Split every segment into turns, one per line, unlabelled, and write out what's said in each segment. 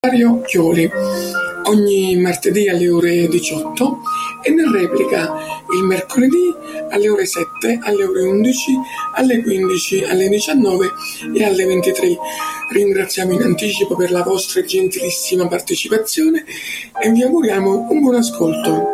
Dario Chioli, ogni martedì alle ore 18 e nel replica il mercoledì alle ore 7, alle ore 11, alle 15, alle 19 e alle 23. Ringraziamo in anticipo per la vostra gentilissima partecipazione e vi auguriamo un buon ascolto.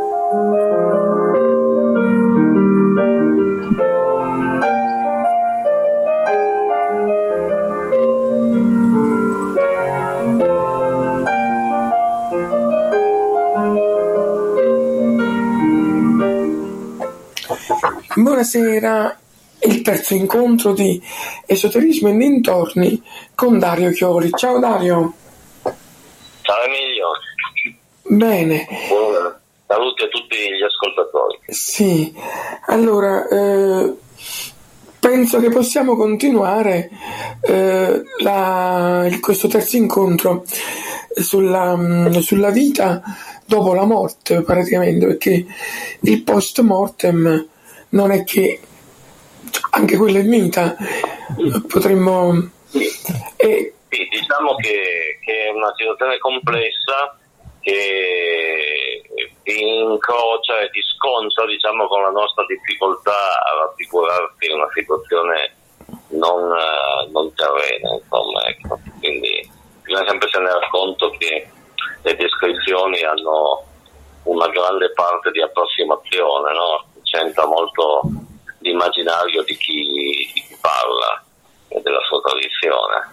Buonasera, il terzo incontro di Esoterismo e dintorni con Dario Chioli. Ciao Dario.
Ciao Emilio.
Bene.
Saluti a tutti gli ascoltatori.
Sì, allora penso che possiamo continuare questo terzo incontro sulla vita dopo la morte, praticamente, perché il post mortem non è che anche quella è vita, potremmo
Sì, diciamo che è una situazione complessa che incrocia e ti scontra, diciamo, con la nostra difficoltà a raffigurarti una situazione non terrena, insomma, ecco. Quindi bisogna sempre tenere conto che le descrizioni hanno una grande parte di approssimazione, no? C'entra molto l'immaginario di chi parla e della sua tradizione.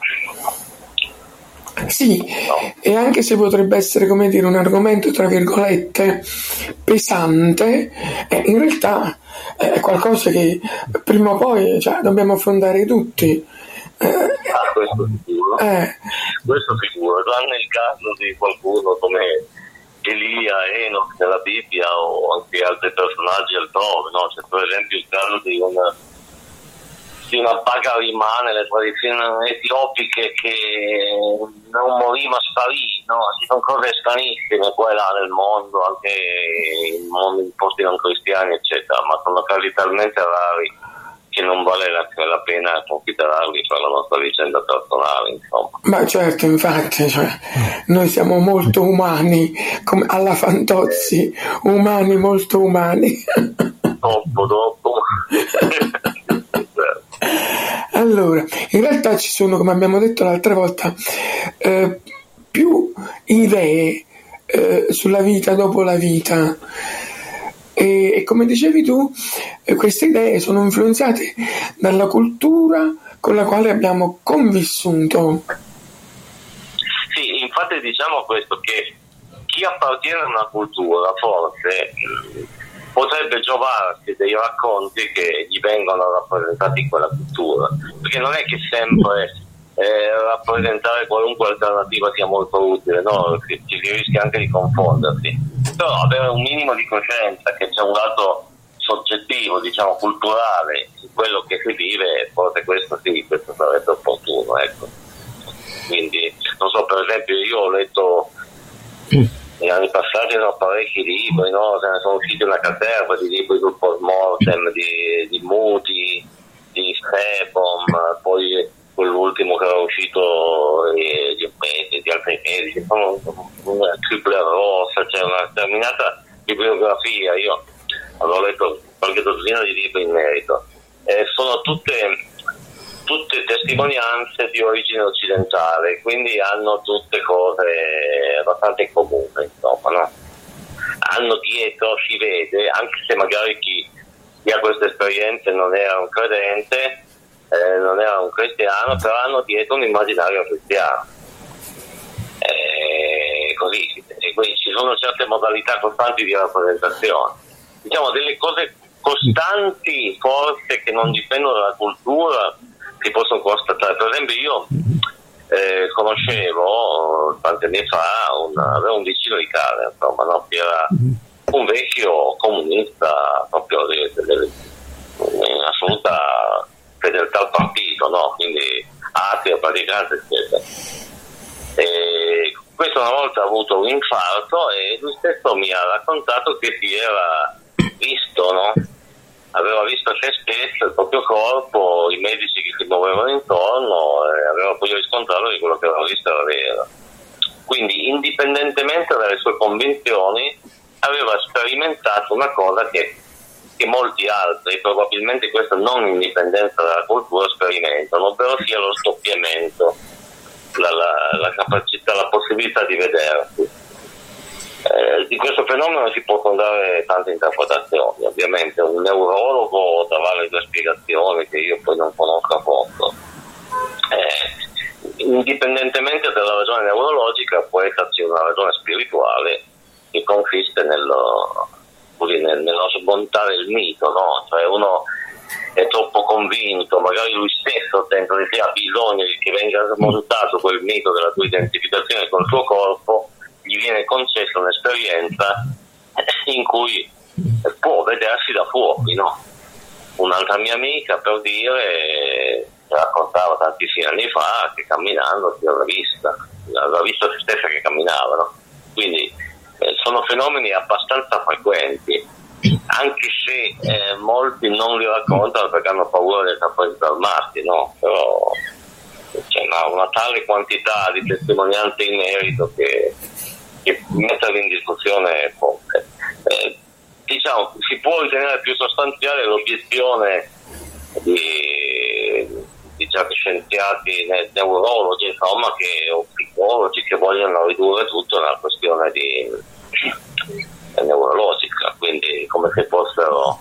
Sì, no. E anche se potrebbe essere, come dire, un argomento tra virgolette pesante, in realtà è qualcosa che prima o poi dobbiamo affrontare tutti.
Questo sicuro. Questo sicuro, tranne il caso di qualcuno come Elia, Enoch nella Bibbia o anche altri personaggi altrove, no? C'è per esempio il caso di una Bagarima nelle tradizioni etiopiche che non morì ma sparì, no? Ci sono cose stranissime qua e là nel mondo, anche in posti non cristiani eccetera, ma sono casi talmente rari che non vale la pena considerarli per la nostra vicenda personale, insomma.
Ma certo, infatti, noi siamo molto umani, come alla Fantozzi, umani, molto umani.
Troppo.
Allora, in realtà ci sono, come abbiamo detto l'altra volta, più idee sulla vita dopo la vita. E come dicevi tu, queste idee sono influenzate dalla cultura con la quale abbiamo convissuto.
Sì, infatti diciamo questo, che chi appartiene a una cultura forse potrebbe giovarsi dei racconti che gli vengono rappresentati in quella cultura, perché non è che sempre rappresentare qualunque alternativa sia molto utile, no? Ci si rischia anche di confondersi. Però avere un minimo di coscienza che c'è un lato soggettivo, diciamo culturale, su quello che si vive, forse questo sarebbe opportuno, ecco. Quindi, non so, per esempio io ho letto negli anni passati parecchi libri, no? Se ne sono usciti una caterva di libri sul post-mortem, di Moody, di Stebom, poi quell'ultimo che era uscito di altri medici, una Kübler-Ross, c'è una determinata bibliografia. Io avevo letto qualche dozzina di libri in merito, sono tutte testimonianze di origine occidentale, quindi hanno tutte cose abbastanza in comune, insomma, no? Hanno dietro, si vede, anche se magari chi ha queste esperienze non era un credente, non era un cristiano, però hanno dietro un immaginario cristiano. Così, e quindi ci sono certe modalità costanti di rappresentazione. Diciamo delle cose costanti forse che non dipendono dalla cultura si possono constatare. Per esempio io conoscevo tanti anni fa avevo un vicino di casa, insomma, no? Che era un vecchio comunista, proprio in assoluta fedeltà al partito, no? Quindi ateo, praticante, eccetera. E questo una volta ha avuto un infarto e lui stesso mi ha raccontato che si era visto, no? Aveva visto se stesso, il proprio corpo, i medici che si muovevano intorno, e aveva poi riscontrato che quello che aveva visto era vero. quindi indipendentemente dalle sue convinzioni aveva sperimentato una cosa che molti altri, probabilmente questo non in dipendenza dalla cultura, sperimentano, ovvero sia lo sdoppiamento, la capacità, la possibilità di vedersi. Di questo fenomeno si possono dare tante interpretazioni, ovviamente un neurologo darà le due spiegazioni che io poi non conosco a fondo. Indipendentemente dalla ragione neurologica può esserci una ragione spirituale che consiste nello smontare il mito, no? Cioè uno è troppo convinto, magari lui stesso dentro di sé ha bisogno che venga smontato quel mito della tua identificazione col suo corpo, gli viene concessa un'esperienza in cui può vedersi da fuori, no? Un'altra mia amica, per dire, raccontava tantissimi anni fa che camminando si aveva visto se stessa che camminava, no? Quindi sono fenomeni abbastanza frequenti, anche se molti non li raccontano perché hanno paura di essere presi dal matti, no? Però c'è una tale quantità di testimonianze in merito che metterli in discussione è forte. Diciamo, si può ritenere più sostanziale l'obiezione di certi scienziati neurologi, insomma, o psicologi che vogliono ridurre tutto a una questione neurologica, quindi come se fossero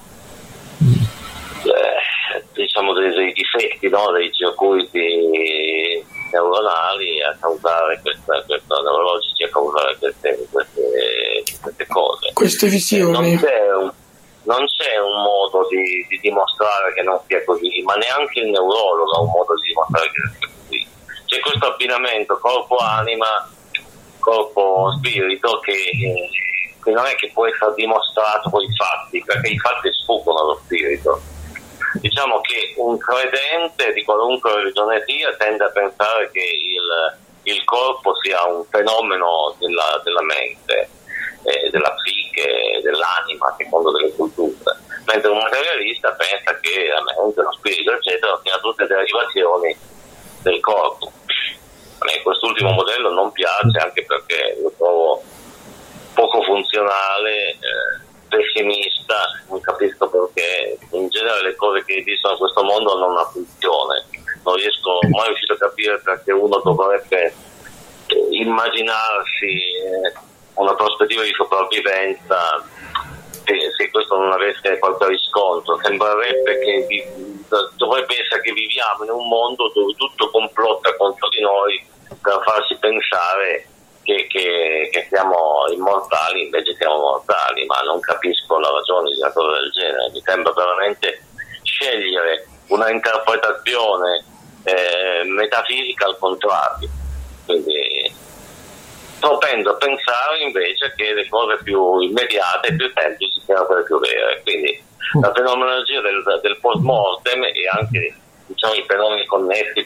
diciamo dei difetti, no? Dei circuiti neuronali a causare neurologici a causare queste cose.
Queste visioni.
Non c'è un modo di dimostrare che non sia così, ma neanche il neurologo ha un modo di dimostrare che sia così. C'è questo abbinamento corpo-anima, corpo-spirito che non è che può essere dimostrato con i fatti, perché i fatti sfuggono allo spirito. Diciamo che un credente di qualunque religione sia tende a pensare che il corpo sia un fenomeno della mente, della psiche, dell'anima, secondo delle culture, mentre un materialista pensa che la mente, lo spirito, eccetera, siano tutte derivazioni del corpo. A me quest'ultimo modello non piace, anche perché lo trovo poco funzionale, pessimista, non capisco perché. In genere le cose che esistono in questo mondo hanno una funzione, non riesco mai riuscito a capire perché uno dovrebbe immaginarsi una prospettiva di sopravvivenza se questo non avesse qualche riscontro. Sembrerebbe che dovrebbe essere che viviamo in un mondo dove tutto complotta contro di noi per farci pensare che siamo immortali, invece siamo mortali, ma non capisco la ragione di una cosa del genere. Mi sembra veramente scegliere una interpretazione metafisica al contrario. Quindi propendo a pensare invece che le cose più immediate e più semplici siano quelle più vere. Quindi la fenomenologia del post-mortem e anche, diciamo, i fenomeni connessi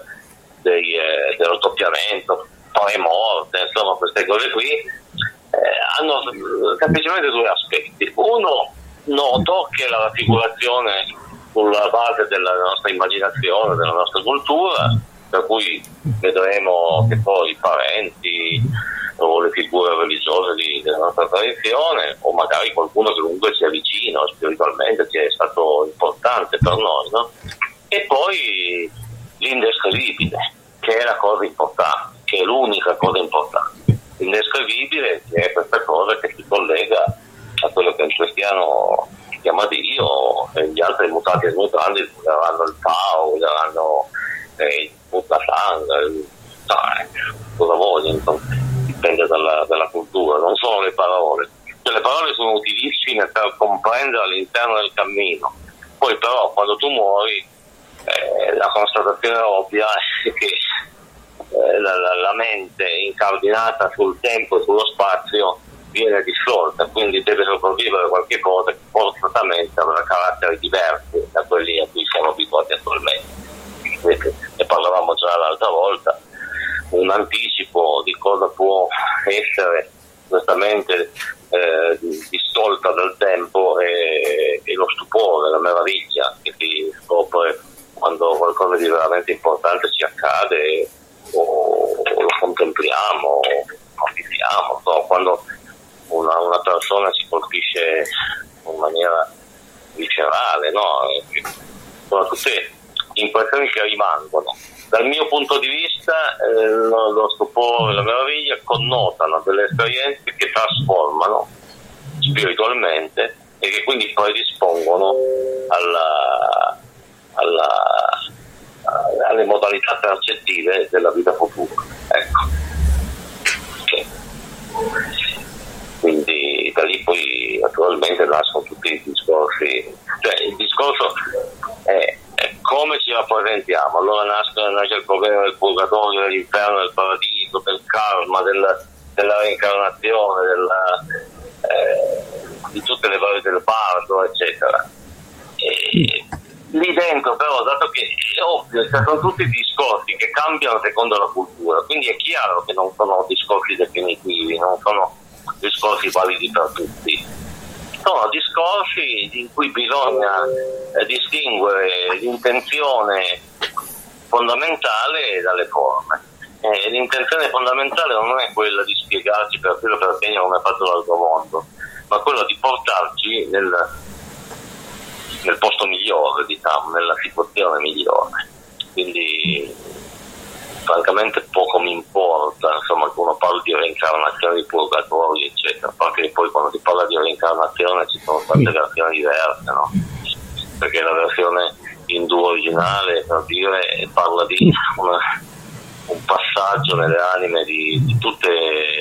dello doppiamento, pre-morte, insomma queste cose qui hanno semplicemente due aspetti. Uno, noto che la raffigurazione sulla base della nostra immaginazione, della nostra cultura, per cui vedremo che poi i parenti o le figure religiose della nostra tradizione, o magari qualcuno che comunque sia vicino spiritualmente, che è stato importante per noi, no? E poi l'indescrivibile, che è la cosa importante, che è l'unica cosa importante. L'indescrivibile è questa cosa che si collega a quello che il cristiano chiama Dio, e gli altri mutati e mutanti daranno il Tao, daranno il Buddha-Tang, cosa vogliono, dipende dalla cultura, non sono le parole. Cioè, le parole sono utilissime per comprendere all'interno del cammino, poi però quando tu muori la constatazione ovvia è che la mente incardinata sul tempo e sullo spazio viene dissolta, quindi deve sopravvivere qualche cosa che forzatamente avrà caratteri diversi da quelli a cui siamo abituati attualmente. Ne parlavamo già l'altra volta, un anticipo di cosa può essere questa mente distolta dal tempo e lo stupore, la meraviglia che si scopre quando qualcosa di veramente importante ci accade o lo contempliamo sappiamo, no? Quando una persona si colpisce in maniera viscerale, no? Sono tutte impressioni che rimangono. Dal mio punto di vista lo stupore e la meraviglia connotano delle esperienze che trasformano spiritualmente e che quindi predispongono alle modalità percettive della vita futura. Ecco. Okay. Quindi da lì poi naturalmente nascono tutti i discorsi, cioè il discorso è come ci rappresentiamo. Allora nasce il problema del purgatorio, dell'inferno, del paradiso, del karma, della reincarnazione, di tutte le varie del bardo, eccetera. Lì dentro però, dato che è ovvio, sono tutti discorsi che cambiano secondo la cultura, quindi è chiaro che non sono discorsi definitivi, non sono discorsi validi per tutti, sono discorsi in cui bisogna distinguere l'intenzione fondamentale dalle forme. L'intenzione fondamentale non è quella di spiegarci per filo per segno come è fatto l'altro mondo, ma quella di portarci nel posto migliore, diciamo, nella situazione migliore. Quindi francamente poco mi importa, insomma, che uno parli di reincarnazione, di purgatorio, eccetera, perché poi quando si parla di reincarnazione ci sono tante versioni diverse, no? Perché la versione indù originale, per dire, parla di un passaggio nelle anime di tutte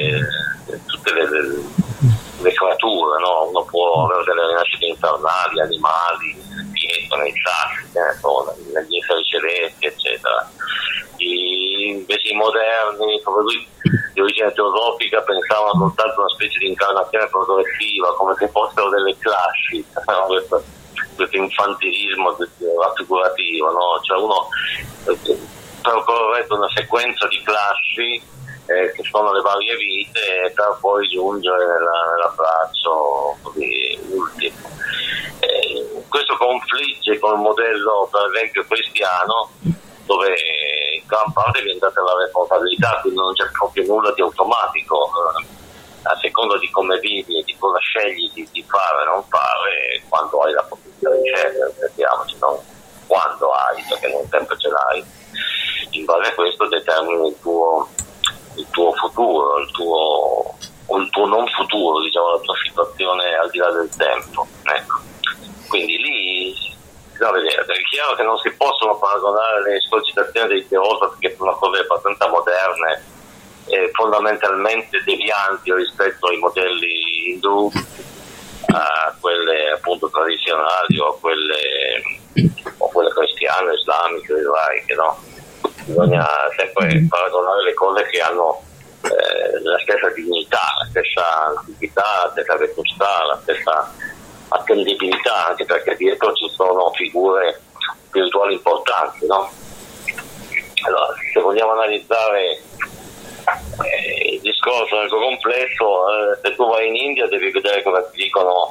le creature, no? Uno può avere delle rinascite infernali, animali, nei sassi, negli inferi celesti, eccetera. Invece i moderni, soprattutto di origine teosofica, pensavano soltanto a una specie di incarnazione progressiva, come se fossero delle classi, no? questo infantilismo raffigurativo, no? Cioè uno percorrere una sequenza di classi che sono le varie vite per poi giungere nell'abbraccio ultimo. Questo confligge con il modello, per esempio, cristiano, dove in gran parte viene data la responsabilità, quindi non c'è proprio nulla di automatico, a seconda di come vivi e di cosa scegli di fare o non fare, quando hai la possibilità di scegliere, sappiamoci, non quando hai, perché non sempre ce l'hai. In base a questo determini il tuo futuro, il tuo non futuro, diciamo, la tua situazione al di là del tempo. Ecco. Quindi lì bisogna vedere, è chiaro che non si possono paragonare le escogitazioni dei teosofi, che sono cose abbastanza moderne e fondamentalmente devianti rispetto ai modelli indù, a quelle appunto tradizionali o a quelle cristiane, islamiche, ebraiche, no? Bisogna sempre paragonare le cose che hanno la stessa dignità, la stessa antichità, la stessa vetustà, la stessa attendibilità, anche perché dietro ci sono figure spirituali importanti, no? Allora, se vogliamo analizzare il discorso nel suo complesso, se tu vai in India devi vedere cosa ti dicono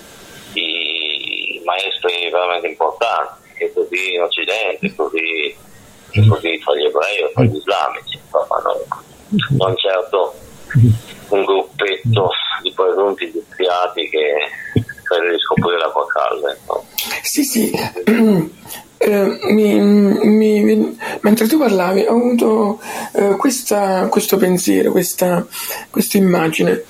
i maestri veramente importanti, e così in Occidente, così tra gli ebrei o tra gli islamici, insomma, non certo un gruppetto di presunti iniziati che crede di scoprire l'acqua calda. No?
Sì. Mentre tu parlavi ho avuto questo pensiero, questa immagine.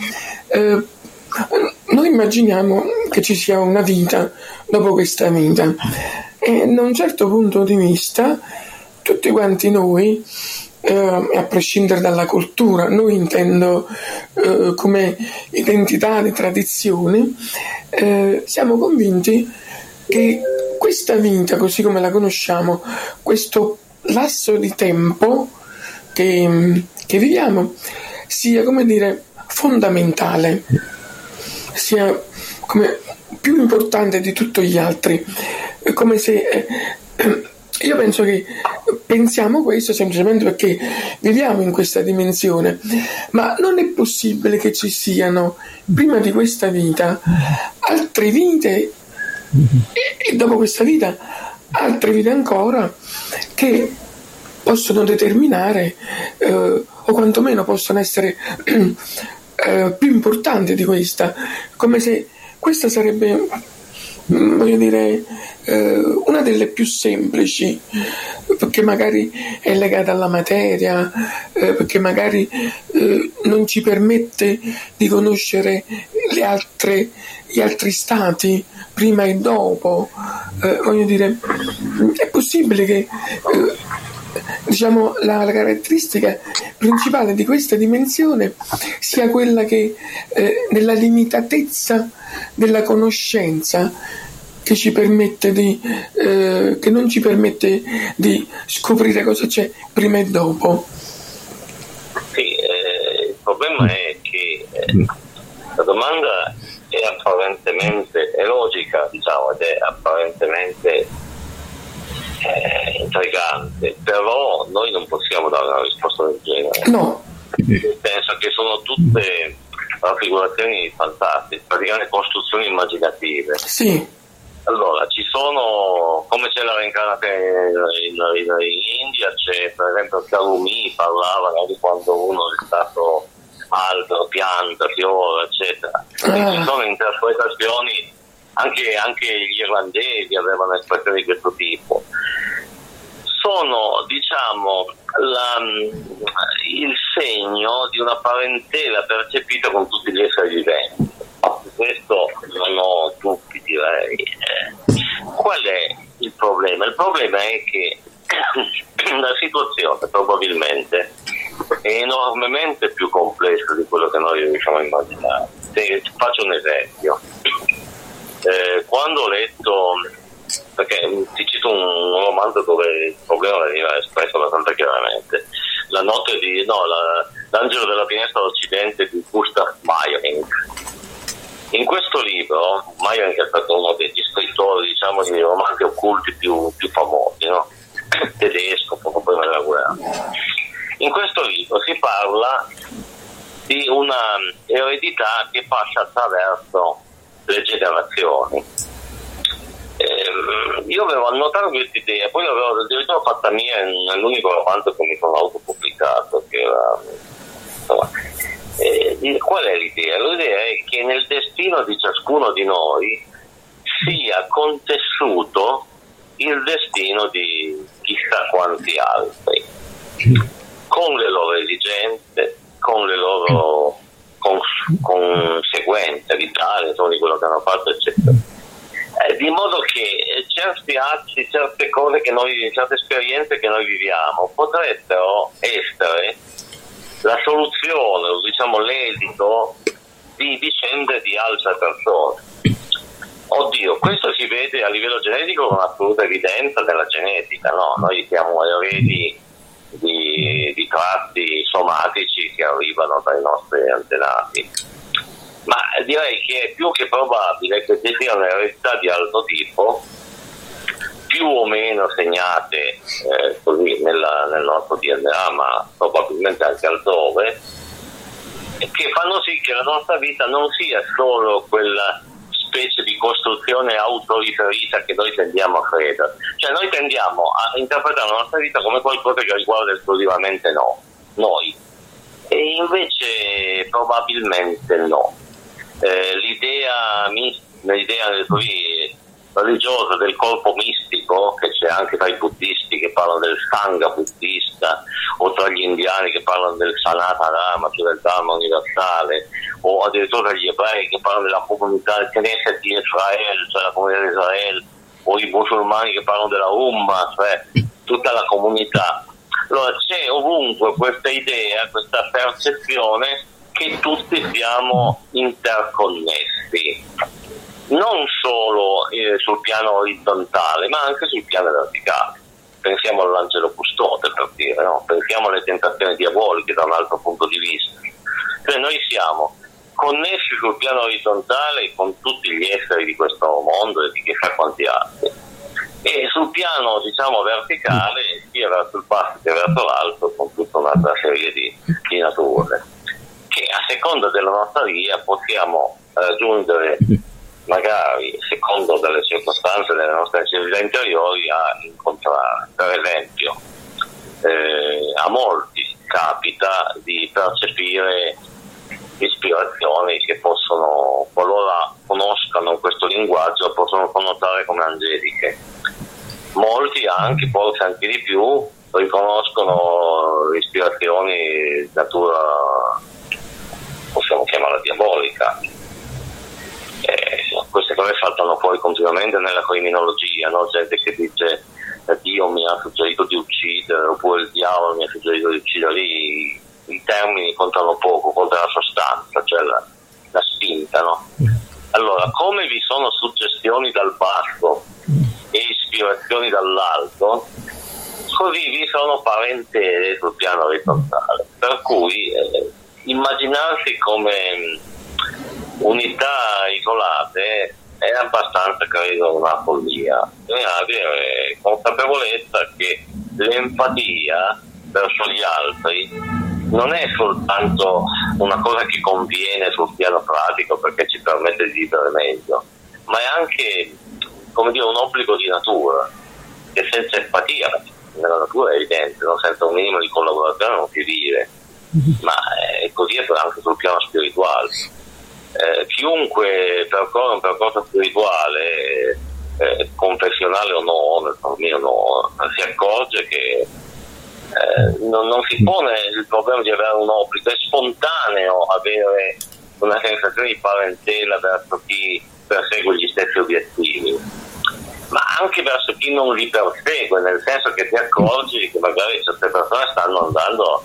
Noi immaginiamo che ci sia una vita dopo questa vita e da un certo punto di vista tutti quanti noi, a prescindere dalla cultura, noi intendo come identità di tradizioni, siamo convinti che questa vita, così come la conosciamo, questo lasso di tempo che viviamo, sia, come dire, fondamentale, sia come più importante di tutti gli altri, come se io penso che pensiamo questo semplicemente perché viviamo in questa dimensione, ma non è possibile che ci siano prima di questa vita altre vite e dopo questa vita altre vite ancora che possono determinare o quantomeno possono essere più importanti di questa, come se questa sarebbe, voglio dire, una delle più semplici, perché magari è legata alla materia, perché magari non ci permette di conoscere gli altri stati prima e dopo. Voglio dire, è possibile che diciamo la caratteristica principale di questa dimensione sia quella che nella limitatezza della conoscenza che ci permette che non ci permette di scoprire cosa c'è prima e dopo.
Sì, il problema è che la domanda è apparentemente logica, diciamo, ed è apparentemente intrigante, però noi non possiamo dare una risposta del genere.
No.
Penso che sono tutte raffigurazioni fantastiche, praticamente costruzioni immaginative.
Sì.
Allora, ci sono, come c'è la reincarnazione in India, c'è per esempio Karumi, parlava di quando uno è stato albero, pianta, fiore, eccetera. Ci sono interpretazioni, anche gli irlandesi avevano espressioni di questo tipo. Sono, diciamo, il segno di una parentela percepita con tutti gli esseri viventi. Questo non ho dubbi, direi. Qual è il problema? Il problema è che la situazione probabilmente è enormemente più complessa di quello che noi riusciamo a immaginare. Faccio un esempio. Quando ho letto, perché ti cito un romanzo dove il problema veniva espresso abbastanza chiaramente, L'angelo della finestra d'Occidente di Gustav Meyrink. In questo libro, Meyrink è stato uno degli scrittori, diciamo, di romanzi occulti più famosi, no? Tedesco, poco prima della guerra. In questo libro si parla di una eredità che passa attraverso le generazioni. Io avevo annotato questa idea, poi l'avevo addirittura fatta mia nell'unico romanzo che mi sono autopubblicato, che era... qual è l'idea? L'idea è che nel destino di ciascuno di noi sia contessuto il destino di chissà quanti altri, con le loro esigenze, con le loro conseguenze vitali, insomma, di quello che hanno fatto, eccetera. Di modo che certi atti, certe cose certe esperienze che noi viviamo potrebbero essere la soluzione, o diciamo l'esito di vicende di altre persone. Oddio, questo si vede a livello genetico con assoluta evidenza nella genetica, no? Noi siamo eredi di tratti somatici che arrivano dai nostri antenati. Ma direi che è più che probabile che ci sia un'eredità di altro tipo, più o meno segnate così nel nostro DNA, ma probabilmente anche altrove, che fanno sì che la nostra vita non sia solo quella specie di costruzione autoriferita che noi tendiamo a credere. Cioè noi tendiamo a interpretare la nostra vita come qualcosa che riguarda esclusivamente noi. E invece probabilmente no. L'idea così religiosa del corpo mistico, che c'è anche tra i buddisti che parlano del Sangha buddista, o tra gli indiani che parlano del Sanatana Dharma, cioè del Dharma universale, o addirittura tra gli ebrei che parlano della comunità del Knesset di Israele, cioè la comunità di Israele, o i musulmani che parlano della Ummah, cioè tutta la comunità. Allora c'è ovunque questa idea, questa percezione che tutti siamo interconnessi, non solo sul piano orizzontale, ma anche sul piano verticale. Pensiamo all'angelo custode, per dire, no? Pensiamo alle tentazioni diaboliche da un altro punto di vista. Cioè noi siamo connessi sul piano orizzontale con tutti gli esseri di questo mondo e di chissà quanti altri, e sul piano, diciamo, verticale, sia verso il basso che verso l'alto, con tutta un'altra serie di nature che a seconda della nostra via possiamo raggiungere, magari secondo delle circostanze delle nostre necessità interiori, a incontrare. Per esempio, a molti capita di percepire ispirazioni che possono, qualora conoscano questo linguaggio, possono connotare come angeliche. Molti anche, forse anche di più, riconoscono ispirazioni di natura, possiamo chiamarla diabolica. Queste cose saltano fuori continuamente nella criminologia, no? Gente che dice Dio mi ha suggerito di uccidere, oppure il diavolo mi ha suggerito di uccidere. Lì i termini contano poco, conta la sostanza, cioè la spinta, no? Allora, come vi sono suggestioni dal basso e ispirazioni dall'alto, così vi sono parentele sul piano orizzontale, per cui immaginarsi come unità isolate è abbastanza, credo, una follia. Bisogna avere consapevolezza che l'empatia verso gli altri non è soltanto una cosa che conviene sul piano pratico perché ci permette di vivere meglio, ma è anche, come dire, un obbligo di natura, che senza empatia, nella natura è evidente, no? Senza un minimo di collaborazione non si vive, ma è così anche sul piano spirituale. Chiunque percorre un percorso spirituale, confessionale o no, mio no, si accorge che non si pone il problema di avere un obbligo, è spontaneo avere una sensazione di parentela verso chi persegue gli stessi obiettivi, ma anche verso chi non li persegue, nel senso che ti accorgi che magari certe persone stanno andando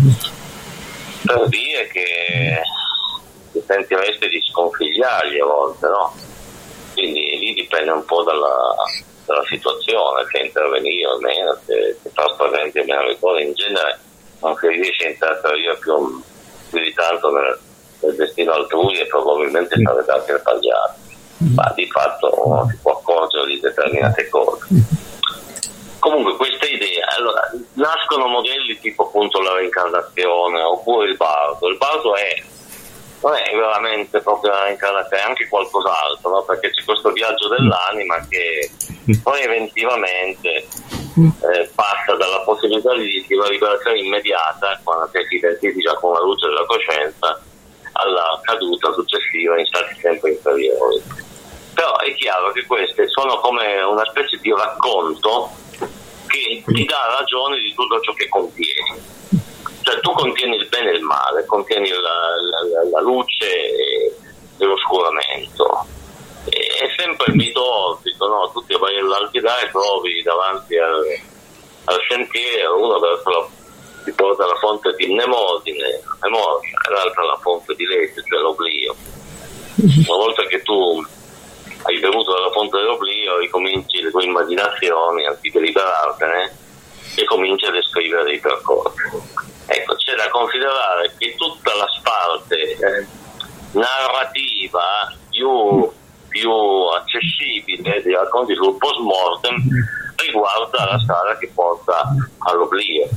per dire che ti sentiresti di sconfigliarli a volte, no? Quindi lì dipende un po' dalla situazione, se intervenire o meno, se far presente o meno le cose. In genere non si riesce a interferire più di tanto nel destino altrui e probabilmente sarebbe anche sbagliato, ma di fatto non si può accorgere di determinate cose. Comunque queste idee, allora, nascono modelli tipo appunto la reincarnazione oppure il bardo. Il bardo non è veramente proprio la reincarnazione, è anche qualcos'altro, no? Perché c'è questo viaggio dell'anima che poi eventualmente passa dalla possibilità di una liberazione immediata, quando si identifica con la luce della coscienza, alla caduta successiva in stati sempre inferiori. Però è chiaro che queste sono come una specie di racconto che ti dà ragione di tutto ciò che contieni. Cioè tu contieni il bene e il male, contieni la luce e l'oscuramento. È sempre il mitologico, no? Tu ti vai all'altidare e trovi davanti al sentiero, uno ti porta la fonte di Mnemosine, è morta, e l'altra la fonte di legge, cioè l'oblio. Una volta che tu hai bevuto dalla fonte dell'oblio, ricominci le tue immaginazioni, anziché liberartene, e cominci a descrivere dei percorsi. Ecco, c'è da considerare che tutta la parte narrativa più accessibile dei racconti sul post-mortem riguarda la strada che porta all'oblio.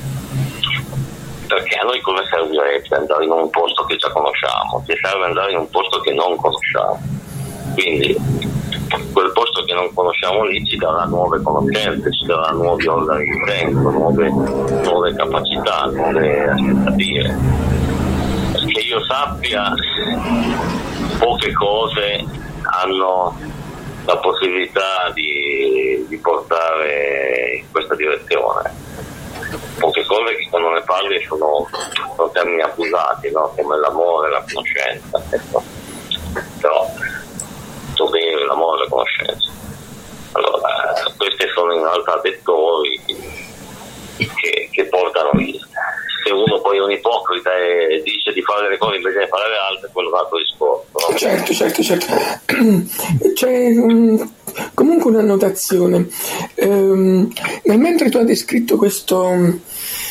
Perché a noi come servirebbe andare in un posto che già conosciamo? Ci serve andare in un posto che non conosciamo. Quindi quel posto che non conosciamo lì ci darà nuove conoscenze, ci darà nuovi organi di senso, nuove capacità, nuove aspettative. Che io sappia, poche cose hanno la possibilità di portare in questa direzione. Poche cose che quando ne parli sono termini abusati, no? Come l'amore, la conoscenza, ecco. Però bene l'amore e la conoscenza. Allora, questi sono in realtà vettori che portano lì. Se uno poi è un ipocrita e dice di fare delle cose invece di fare le altre, quello va a discorso, no?
Certo. C'è comunque una notazione. Mentre tu hai descritto questo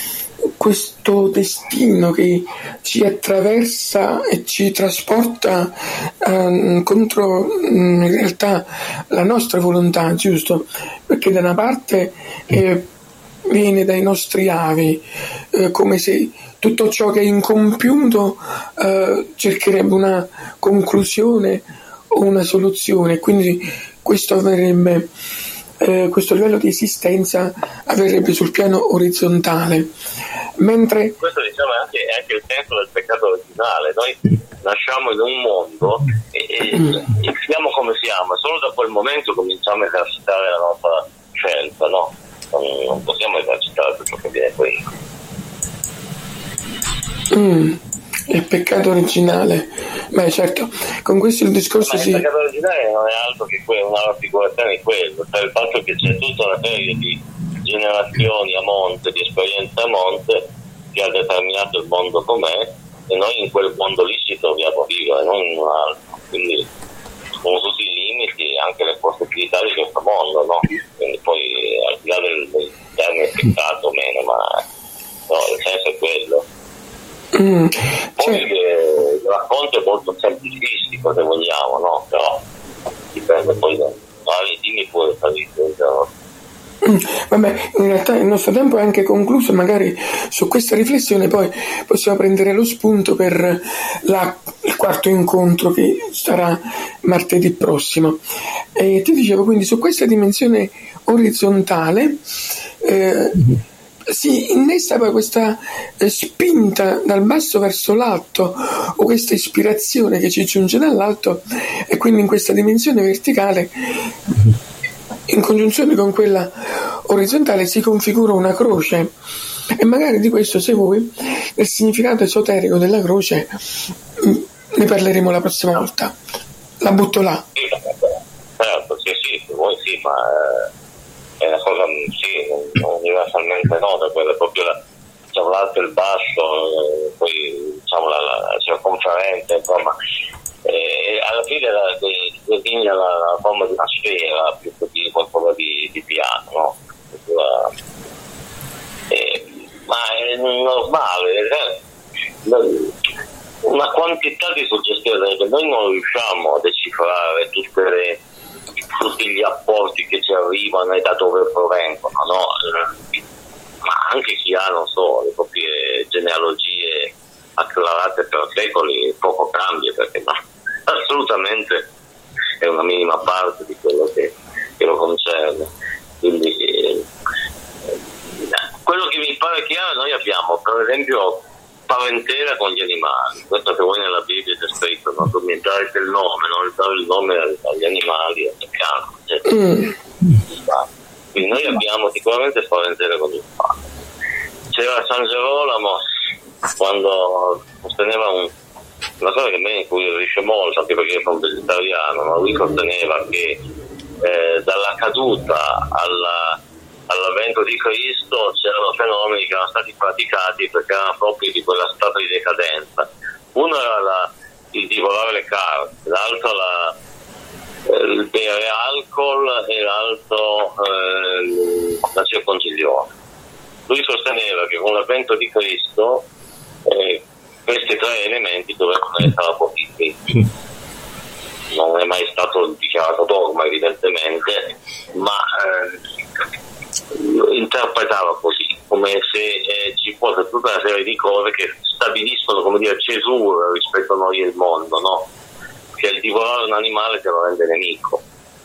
destino che ci attraversa e ci trasporta contro in realtà la nostra volontà, giusto? Perché da una parte viene dai nostri avi, come se tutto ciò che è incompiuto cercherebbe una conclusione o una soluzione, quindi questo avverrebbe questo livello di esistenza avverrebbe sul piano orizzontale, mentre
questo diciamo è anche il senso del peccato originale. Noi nasciamo in un mondo e siamo come siamo, e solo da quel momento cominciamo a esercitare la nostra scelta, no? Non possiamo esercitare tutto ciò che viene prima.
Il peccato originale, ma certo, con questo il discorso
il peccato originale non è altro che una raffigurazione di quello, cioè il fatto che c'è tutta una serie di generazioni a monte, di esperienze a monte che ha determinato il mondo com'è, e noi in quel mondo lì ci troviamo a vivere, non in un altro, quindi con tutti i limiti e anche le possibilità di questo mondo, no? Quindi poi al di là del termine peccato o meno, ma no, il senso è quello. Poi il racconto è molto semplicistico, se vogliamo, no? Però dipende poi da dimmi pure
vabbè, in realtà il nostro tempo è anche concluso, magari su questa riflessione poi possiamo prendere lo spunto per il quarto incontro che sarà martedì prossimo. E ti dicevo, quindi su questa dimensione orizzontale si innesta poi questa spinta dal basso verso l'alto, o questa ispirazione che ci giunge dall'alto, e quindi in questa dimensione verticale, in congiunzione con quella orizzontale, si configura una croce. E magari di questo, se vuoi, del significato esoterico della croce ne parleremo la prossima volta. La butto là.
Certo, sì, voi sì, ma è una cosa universalmente nota, quella proprio l'alto e il basso, poi diciamo la circonferenza, insomma, alla fine designa la forma di una sfera più che di qualcosa di piano, no? Ma è normale, una quantità di suggestioni che noi non riusciamo a decifrare tutti gli apporti che ci arrivano e da dove provengono, no? Ma anche chi ha, non so, le proprie genealogie acclarate per secoli, poco cambia, perché assolutamente è una minima parte di quello che lo concerne. Quindi quello che mi pare chiaro, noi abbiamo per esempio parentela con gli animali, questo che voi nella Bibbia c'è scritto, no? Non dare il nome, non dare il nome agli animali, quindi noi abbiamo sicuramente parentela con gli animali. C'era San Gerolamo, quando sosteneva una cosa che a me incuriosisce molto, anche perché io sono vegetariano, ma lui sosteneva che dalla caduta all'avvento di Cristo c'erano fenomeni che erano stati praticati perché erano proprio di quella stato di decadenza. Uno era il divorare le carte, l'altro il bere alcol, e l'altro la circoncisione. Lui sosteneva che con l'avvento di Cristo questi tre elementi dovevano essere aboliti. Non è mai stato dichiarato dogma, evidentemente, ma interpretava così, come se ci fosse tutta una serie di cose che stabiliscono, come dire, cesure rispetto a noi e il mondo, no? Che il divorare un animale te lo rende nemico.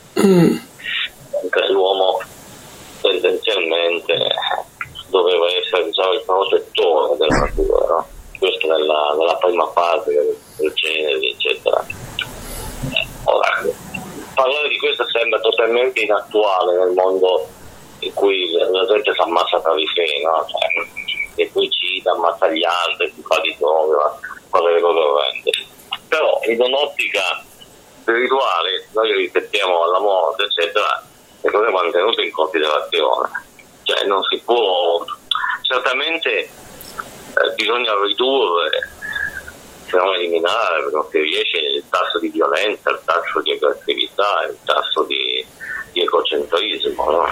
L'uomo tendenzialmente doveva essere, diciamo, il protettore della natura, no? Questo nella prima fase del genere, eccetera. Ora, parlare di questo sembra totalmente inattuale nel mondo in cui la gente si ammazza tra di sé, no? Cioè, suicida, ammazza gli altri, si fa di droga, fa delle cose orrende. Però in un'ottica spirituale noi riflettiamo alla morte, eccetera, le cose mantenute in considerazione. Cioè non si può, certamente bisogna ridurre, se non eliminare, perché non si riesce, il tasso di violenza, il tasso di aggressività, il tasso di egocentrismo, no?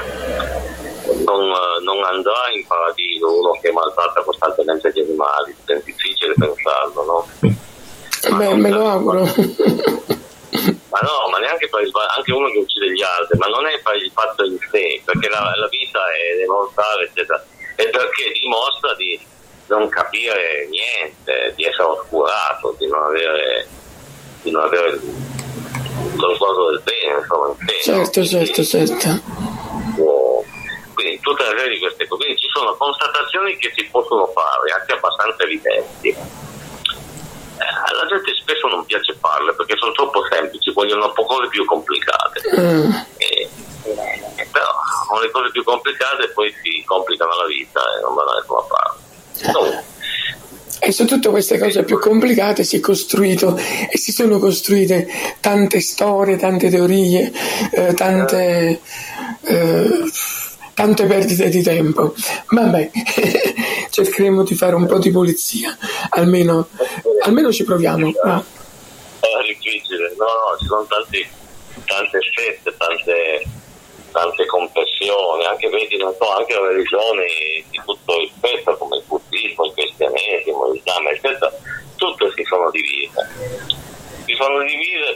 Non andrà in paradiso uno che maltratta costantemente gli animali, è difficile pensarlo, no?
Me lo auguro.
Ma no, ma neanche anche uno che uccide gli altri, ma non è per il fatto in sé, perché la vita è mortale, eccetera, è perché dimostra di non capire niente, di essere oscurato, di non avere qualcosa del bene, insomma, in sé.
Certo.
tutta una serie di queste cose. Quindi ci sono constatazioni che si possono fare, anche abbastanza evidenti. Alla gente spesso non piace farle perché sono troppo semplici, vogliono un po' cose più complicate. Però con le cose più complicate poi si complicano la vita e non vanno come farlo.
E su tutte queste cose più complicate si è costruito e si sono costruite tante storie, tante teorie, tante perdite di tempo. Vabbè, cercheremo di fare un po' di pulizia, almeno ci proviamo.
È difficile, no, ci sono tante scelte, tante confessioni, anche vedi, non so, anche le religioni di tutto il spettro, come il buddismo, il cristianesimo, l'Islam, eccetera, tutte si sono divise. Si sono divise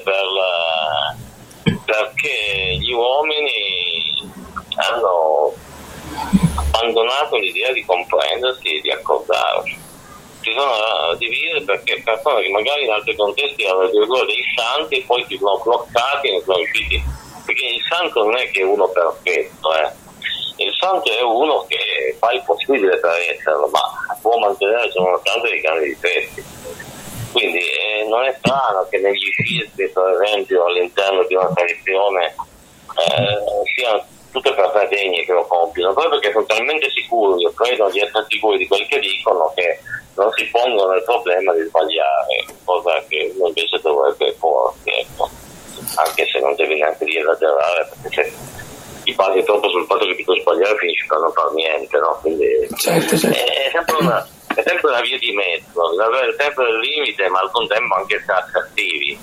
perché gli uomini hanno abbandonato l'idea di comprendersi e di accordarsi. Si sono divise perché persone che magari in altri contesti hanno dei santi e poi si sono bloccati e non sono riusciti, perché il santo non è che è uno perfetto, il santo è uno che fa il possibile per esserlo, ma può mantenere nonostante dei grandi difetti. Quindi non è strano che negli sciizi, per esempio, all'interno di una tradizione siano tutte persone degne che lo compiono, proprio perché sono talmente sicuri, o credono di essere sicuri di quel che dicono, che non si pongono il problema di sbagliare, cosa che uno invece dovrebbe porsi, ecco. Anche se non devi neanche di esagerare, perché se ti basi troppo sul fatto che ti puoi sbagliare finisci per non far niente, no? Quindi
certo.
È sempre una via di mezzo, avere sempre il limite, ma al contempo anche essere assertivi.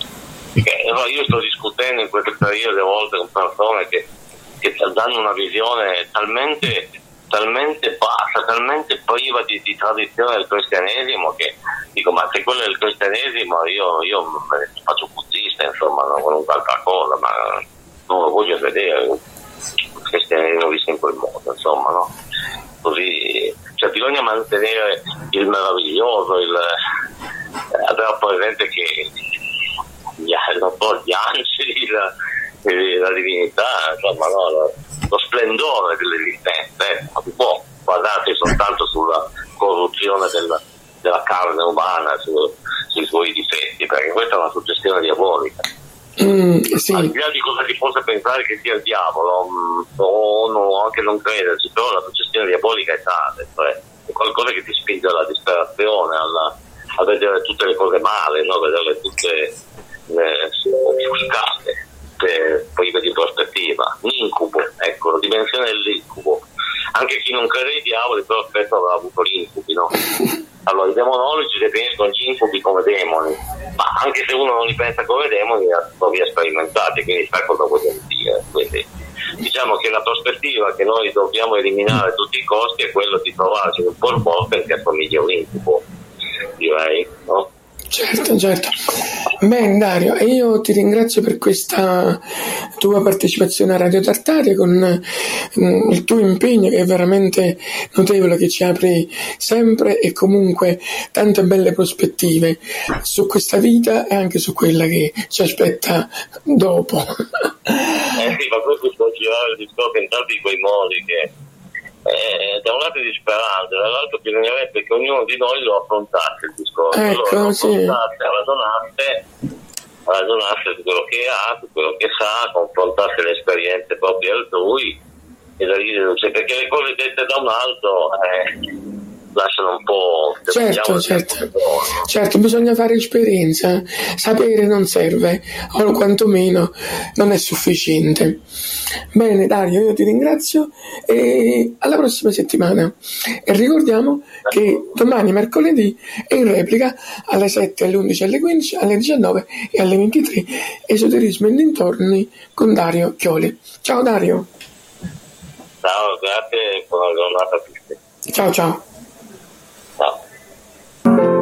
Io sto discutendo in questo periodo a volte con persone che danno una visione talmente bassa, talmente priva di tradizione del cristianesimo, che dico, ma se quello è il cristianesimo io faccio buddista, insomma, non qualunque altra cosa, ma non lo voglio vedere il cristianesimo visto in quel modo, insomma, no? Così, cioè, bisogna mantenere il meraviglioso, avere presente che gli angeli, la divinità, insomma, no, lo splendore dell'esistenza, non si può basarsi soltanto sulla corruzione della carne umana, sui suoi difetti, perché questa è una suggestione diabolica.
Sì.
Al di là di cosa si possa pensare che sia il diavolo, o anche non crederci, però la suggestione diabolica è tale, cioè è qualcosa che ti spinge alla disperazione, a vedere tutte le cose male, no? Vederle tutte offuscate, prive di prospettiva. L'incubo, ecco, la dimensione dell'incubo. Anche chi non crede ai diavoli però spesso avrà avuto l'incubi, no? Allora i demonologi definiscono gli incubi come demoni, ma anche se uno non li pensa come demoni, li ha sperimentati, quindi sa cosa vogliono dire. Quindi diciamo che la prospettiva che noi dobbiamo eliminare a tutti i costi è quello di trovarci un portfolio che assomiglia a un incubo, direi, no?
Certo. Bene Dario, e io ti ringrazio per questa tua partecipazione a Radio Tartaria, con il tuo impegno che è veramente notevole, che ci apre sempre e comunque tante belle prospettive su questa vita e anche su quella che ci aspetta dopo.
Sì, ma questo può girare il discorso in tanti quei modi che da un lato è disperante, dall'altro bisognerebbe che ognuno di noi lo affrontasse il discorso, ragionasse su quello che ha, su quello che sa, confrontasse le esperienze proprie altrui e da lì, perché le cose dette da un altro lasciano un po'. Certo, bisogna fare esperienza, sapere non serve, o quantomeno non è sufficiente. Bene Dario, io ti ringrazio e alla prossima settimana, e ricordiamo che domani mercoledì è in replica alle 7, alle 11, alle 15, alle 19 e alle 23 Esoterismo e dintorni con Dario Chioli. Ciao Dario. Ciao, grazie, buona giornata a tutti.
Ciao.